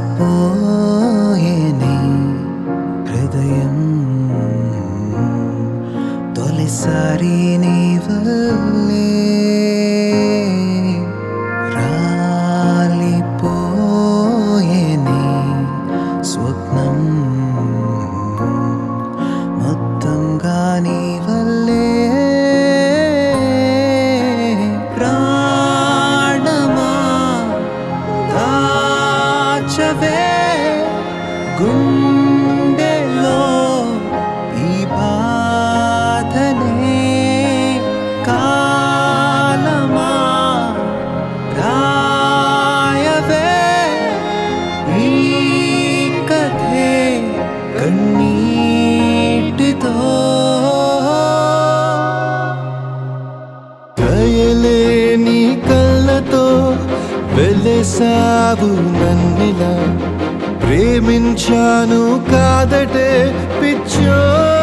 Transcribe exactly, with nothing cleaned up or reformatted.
కలిసిపోయేనే హృదయం తొలిసారి నీ వల్లే రాలిపోయేనే స్వప్నం మొత్తంగా నీ వల్లే ప్రాణమా దాచవే గుండెలో ఈ బాధనే కాలమా రాయవే ఈ కథే కన్నీటితో దయలేని కళ్ళతో వెలసావు నన్నిలా ప్రేమించాను కాదటే పిచ్చో